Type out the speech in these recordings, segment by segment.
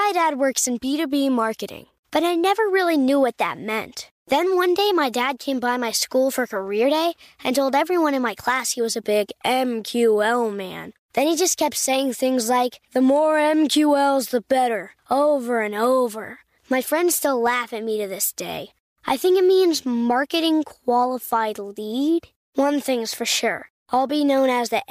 My dad works in B2B marketing, but I never really knew what that meant. Then one day, my dad came by my school for career day and told everyone in my class he was a big MQL man. Then he just kept saying things like, the more MQLs, the better, over and over. My friends still laugh at me to this day. I think it means marketing qualified lead. One thing's for sure. I'll be known as the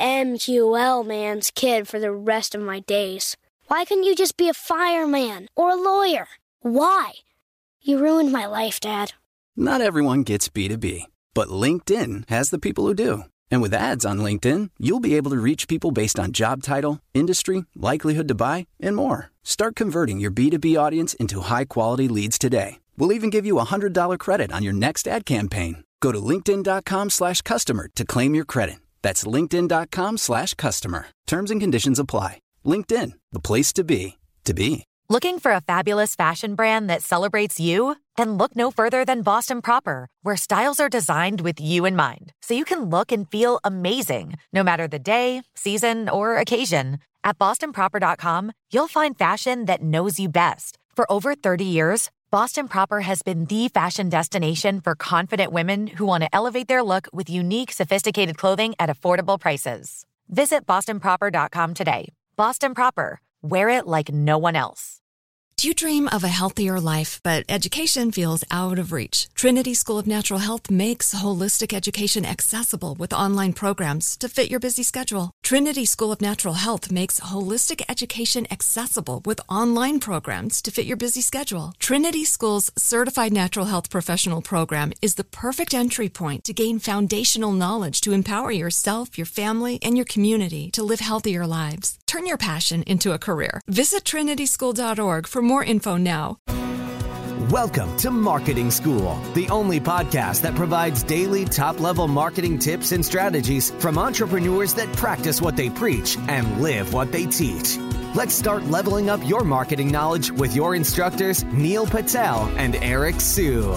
MQL man's kid for the rest of my days. Why couldn't you just be a fireman or a lawyer? Why? You ruined my life, Dad. Not everyone gets B2B, but LinkedIn has the people who do. And with ads on LinkedIn, you'll be able to reach people based on job title, industry, likelihood to buy, and more. Start converting your B2B audience into high-quality leads today. We'll even give you a $100 credit on your next ad campaign. Go to linkedin.com/customer to claim your credit. That's linkedin.com/customer. Terms and conditions apply. LinkedIn, the place to be, to be. Looking for a fabulous fashion brand that celebrates you? Then look no further than Boston Proper, where styles are designed with you in mind, so you can look and feel amazing, no matter the day, season, or occasion. At bostonproper.com, you'll find fashion that knows you best. For over 30 years, Boston Proper has been the fashion destination for confident women who want to elevate their look with unique, sophisticated clothing at affordable prices. Visit bostonproper.com today. Boston Proper. Wear it like no one else. Do you dream of a healthier life, but education feels out of reach? Trinity School of Natural Health makes holistic education accessible with online programs to fit your busy schedule. Trinity School of Natural Health makes holistic education accessible with online programs to fit your busy schedule. Trinity School's Certified Natural Health Professional Program is the perfect entry point to gain foundational knowledge to empower yourself, your family, and your community to live healthier lives. Turn your passion into a career. Visit trinityschool.org for more info now. Welcome to Marketing School, the only podcast that provides daily top-level marketing tips and strategies from entrepreneurs that practice what they preach and live what they teach. Let's start leveling up your marketing knowledge with your instructors, Neil Patel and Eric Siu.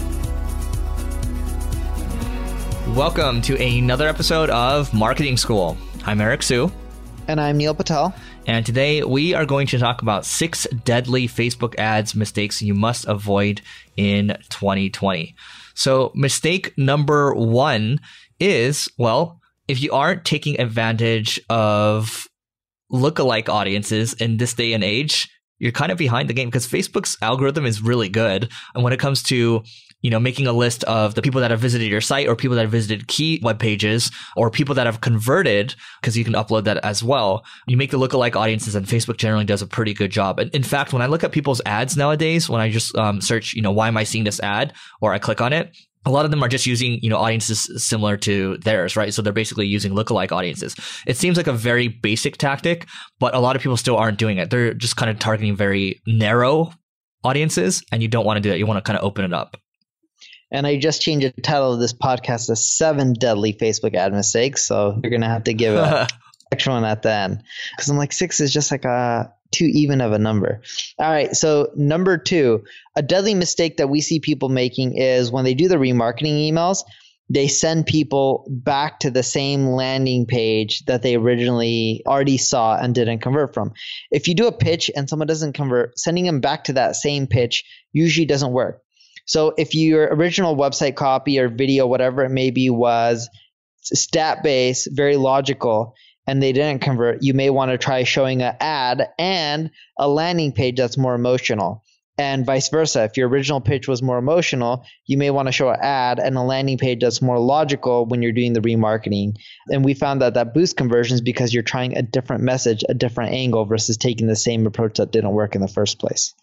Welcome to another episode of Marketing School. I'm Eric Siu. And I'm Neil Patel. And today we are going to talk about 6 deadly Facebook ads mistakes you must avoid in 2020. So mistake number 1 is, well, if you aren't taking advantage of lookalike audiences in this day and age, you're kind of behind the game because Facebook's algorithm is really good. And when it comes to making a list of the people that have visited your site or people that have visited key web pages or people that have converted, because you can upload that as well. You make the lookalike audiences and Facebook generally does a pretty good job. And in fact, when I look at people's ads nowadays, when I just search, why am I seeing this ad, or I click on it, a lot of them are just using, audiences similar to theirs, right? So they're basically using lookalike audiences. It seems like a very basic tactic, but a lot of people still aren't doing it. They're just kind of targeting very narrow audiences, and you don't want to do that. You want to kind of open it up. And I just changed the title of this podcast to 7 Deadly Facebook Ad Mistakes. So you're going to have to give an extra one at the end. Because I'm like, 6 is just like too even of a number. All right. So number 2, a deadly mistake that we see people making is when they do the remarketing emails, they send people back to the same landing page that they originally already saw and didn't convert from. If you do a pitch and someone doesn't convert, sending them back to that same pitch usually doesn't work. So if your original website copy or video, whatever it may be, was stat-based, very logical, and they didn't convert, you may want to try showing an ad and a landing page that's more emotional. And vice versa. If your original pitch was more emotional, you may want to show an ad and a landing page that's more logical when you're doing the remarketing. And we found that boosts conversions because you're trying a different message, a different angle versus taking the same approach that didn't work in the first place.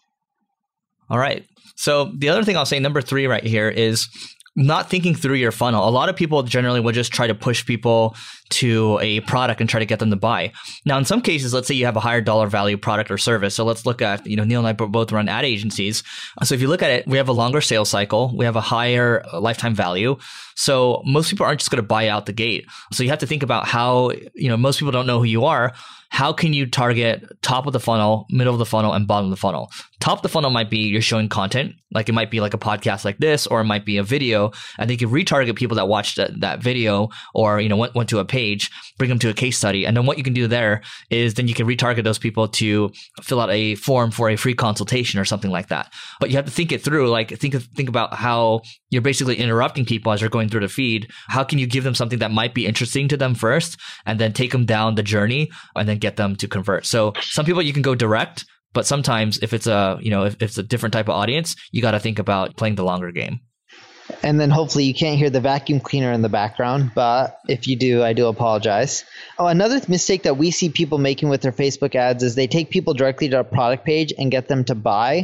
All right. So the other thing I'll say, number 3 right here, is not thinking through your funnel. A lot of people generally will just try to push people to a product and try to get them to buy. Now, in some cases, let's say you have a higher dollar value product or service. So let's look at, Neil and I both run ad agencies. So if you look at it, we have a longer sales cycle. We have a higher lifetime value. So most people aren't just going to buy out the gate. So you have to think about how, most people don't know who you are. how can you target top of the funnel, middle of the funnel, and bottom of the funnel? Top of the funnel might be you're showing content, like it might be like a podcast like this, or it might be a video, and then you can retarget people that watched that video, or went to a page, bring them to a case study, and then what you can do there is then you can retarget those people to fill out a form for a free consultation or something like that. But you have to think it through, like think about how you're basically interrupting people as they're going through the feed. How can you give them something that might be interesting to them first, and then take them down the journey, and then get them to convert? So some people you can go direct. But sometimes if it's if it's a different type of audience, you got to think about playing the longer game. And then hopefully you can't hear the vacuum cleaner in the background, but if you do, I do apologize. Oh, another mistake that we see people making with their Facebook ads is they take people directly to a product page and get them to buy.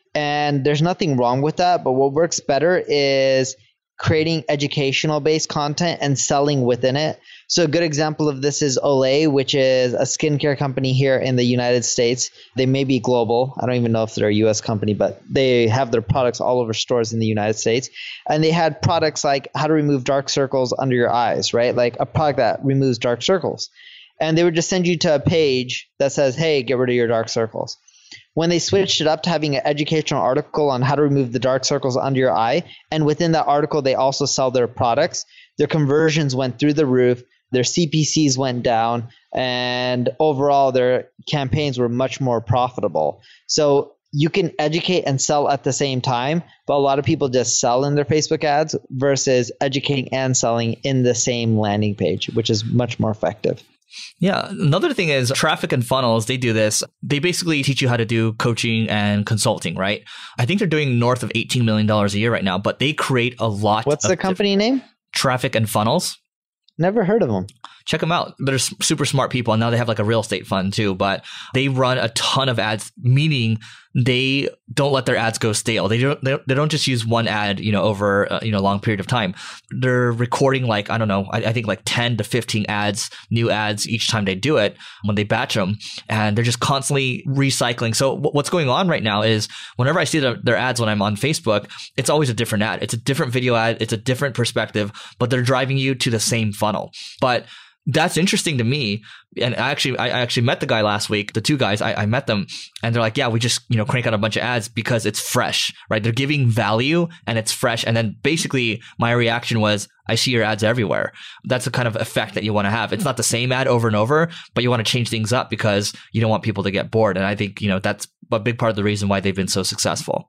And there's nothing wrong with that, but what works better is creating educational based content and selling within it. So a good example of this is Olay, which is a skincare company here in the United States. They may be global. I don't even know if they're a US company, but they have their products all over stores in the United States. And they had products like how to remove dark circles under your eyes, right? Like a product that removes dark circles. And they would just send you to a page that says, hey, get rid of your dark circles. When they switched it up to having an educational article on how to remove the dark circles under your eye, and within that article, they also sell their products, their conversions went through the roof, their CPCs went down, and overall, their campaigns were much more profitable. So you can educate and sell at the same time, but a lot of people just sell in their Facebook ads versus educating and selling in the same landing page, which is much more effective. Yeah. Another thing is Traffic and Funnels. They do this. They basically teach you how to do coaching and consulting, right? I think they're doing north of $18 million a year right now, but they create a lot. What's the company name? Traffic and Funnels. Never heard of them. Check them out. They're super smart people. And now they have like a real estate fund too, but they run a ton of ads, meaning they don't let their ads go stale. They don't just use one ad, over a long period of time. They're recording like, I don't know, I think like 10 to 15 ads, new ads each time they do it when they batch them, and they're just constantly recycling. So what's going on right now is whenever I see their ads when I'm on Facebook, it's always a different ad. It's a different video ad. It's a different perspective, but they're driving you to the same funnel. But that's interesting to me. And I actually met the guy last week, the two guys, I met them, and they're like, yeah, we just, crank out a bunch of ads because it's fresh, right? They're giving value and it's fresh. And then basically my reaction was, I see your ads everywhere. That's the kind of effect that you want to have. It's not the same ad over and over, but you want to change things up because you don't want people to get bored. And I think, that's a big part of the reason why they've been so successful.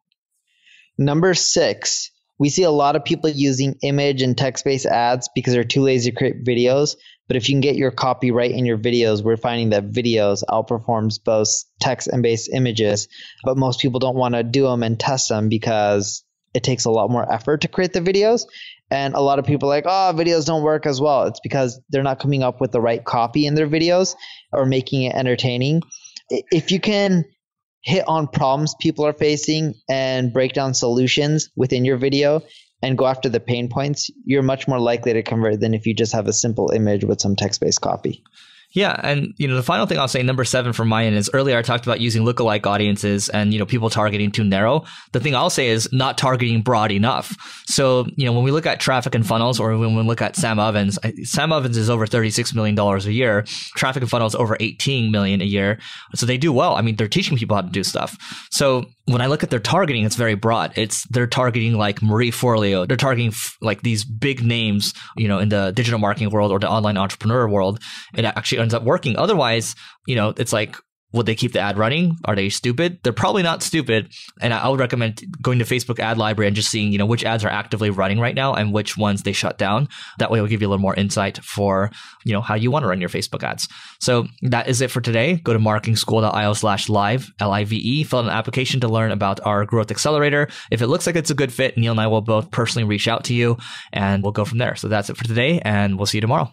Number 6, we see a lot of people using image and text-based ads because they're too lazy to create videos. But if you can get your copy right in your videos, we're finding that videos outperforms both text and based images. But most people don't want to do them and test them because it takes a lot more effort to create the videos. And a lot of people are like, oh, videos don't work as well. It's because they're not coming up with the right copy in their videos or making it entertaining. If you can hit on problems people are facing and break down solutions within your video and go after the pain points, you're much more likely to convert than if you just have a simple image with some text-based copy. Yeah. And, the final thing I'll say, number 7 from my end is earlier I talked about using lookalike audiences and, people targeting too narrow. The thing I'll say is not targeting broad enough. So, when we look at Traffic and Funnels, or when we look at Sam Ovens is over $36 million a year. Traffic and Funnels over $18 million a year. So they do well. I mean, they're teaching people how to do stuff. So when I look at their targeting, it's very broad. They're targeting like Marie Forleo. They're targeting like these big names, in the digital marketing world or the online entrepreneur world. It actually ends up working. Otherwise, it's like, would they keep the ad running? Are they stupid? They're probably not stupid. And I would recommend going to Facebook ad library and just seeing, which ads are actively running right now and which ones they shut down. That way it'll give you a little more insight for, how you want to run your Facebook ads. So that is it for today. Go to marketingschool.io/live, LIVE, fill out an application to learn about our growth accelerator. If it looks like it's a good fit, Neil and I will both personally reach out to you and we'll go from there. So that's it for today, and we'll see you tomorrow.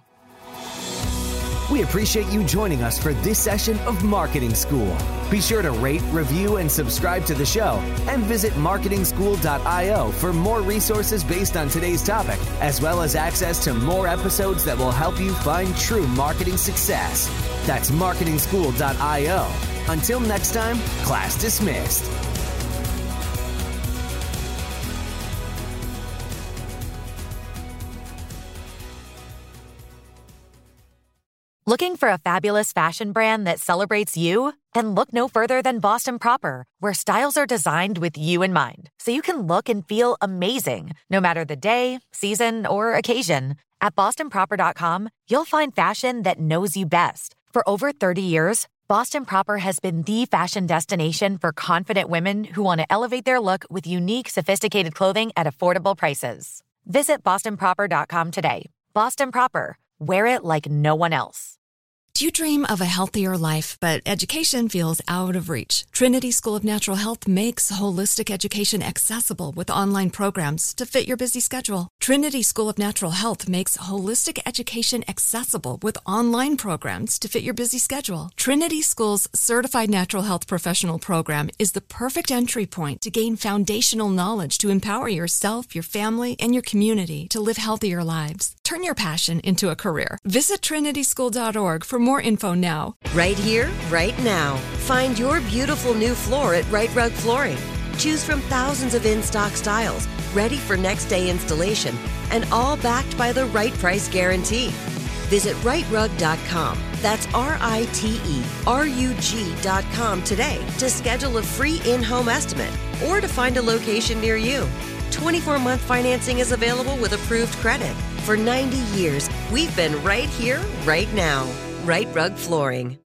We appreciate you joining us for this session of Marketing School. Be sure to rate, review, and subscribe to the show, and visit marketingschool.io for more resources based on today's topic, as well as access to more episodes that will help you find true marketing success. That's marketingschool.io. Until next time, class dismissed. Looking for a fabulous fashion brand that celebrates you? Then look no further than Boston Proper, where styles are designed with you in mind, so you can look and feel amazing, no matter the day, season, or occasion. At bostonproper.com, you'll find fashion that knows you best. For over 30 years, Boston Proper has been the fashion destination for confident women who want to elevate their look with unique, sophisticated clothing at affordable prices. Visit bostonproper.com today. Boston Proper. Wear it like no one else. Do you dream of a healthier life, but education feels out of reach? Trinity School of Natural Health makes holistic education accessible with online programs to fit your busy schedule. Trinity School of Natural Health makes holistic education accessible with online programs to fit your busy schedule. Trinity School's Certified Natural Health Professional Program is the perfect entry point to gain foundational knowledge to empower yourself, your family, and your community to live healthier lives. Turn your passion into a career. Visit trinityschool.org for more info now. Right here, right now. Find your beautiful new floor at Right Rug Flooring. Choose from thousands of in-stock styles, ready for next day installation, and all backed by the right price guarantee. Visit rightrug.com. That's RITERUG.com today to schedule a free in-home estimate or to find a location near you. 24-month financing is available with approved credit. For 90 years, we've been right here, right now. Right Rug Flooring.